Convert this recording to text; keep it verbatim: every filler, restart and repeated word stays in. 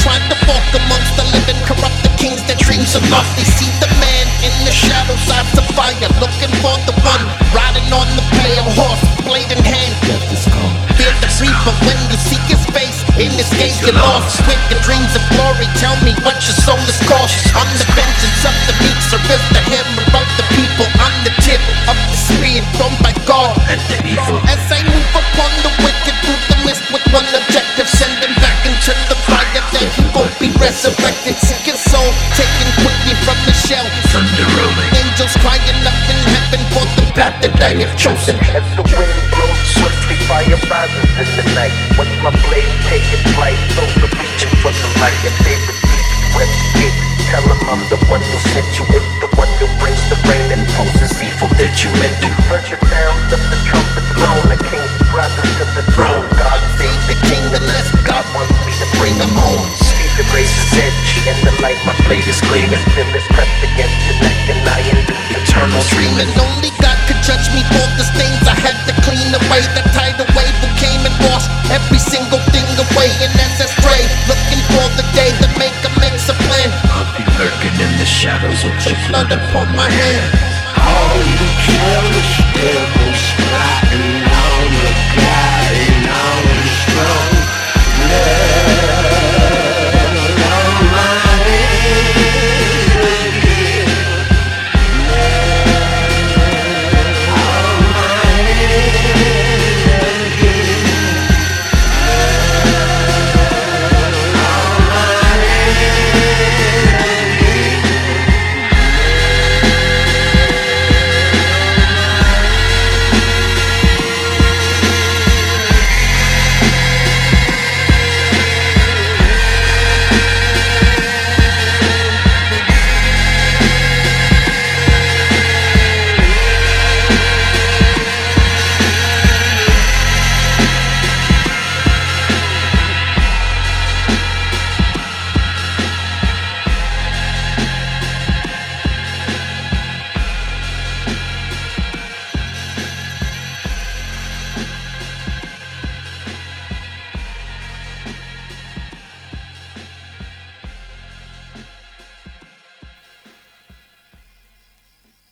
tried to walk amongst the living, corrupt the kings, their dreams are lost. They see the man in the shadows, eyes of fire, looking for the one riding on the pale horse, blade in hand. Death is come. Fear the reaper when you seek his face. In this gaze you're lost. Wicked dreams of glory, tell me what your soul is cost. On the vengeance of the meek, service the hammer of the people. On the tip of the spear thrown by God And the evil. as I move upon the wicked through the mist with one objective, send him back into the fire that he won't be resurrected. Seek his soul taken quickly from the shell. Thunder rolling. Angels crying up in heaven for the path that I have chosen. As the wind blows swiftly, fire rises in the night. Watch my blade taking flight, so the reaching for the light. Your favorite deep west gate. Tell him I'm the one who sent you in, the one who brings the rain and poses evil that you meant to. Heard your sound of the trumpet blown, the king's brother to the throne. God save the king unless God wants me to bring him home. See the razor's edge and the light, my blade is gleaming. Still is pressed against your neck and I endure eternal dreaming. And only God could judge me for the stains I had to clean away. The tidal wave who came and washed every single thing away. And as I stray, looking for the day that make a makes a plan. I'll be lurking in the shadows with your blood Blood upon my hand.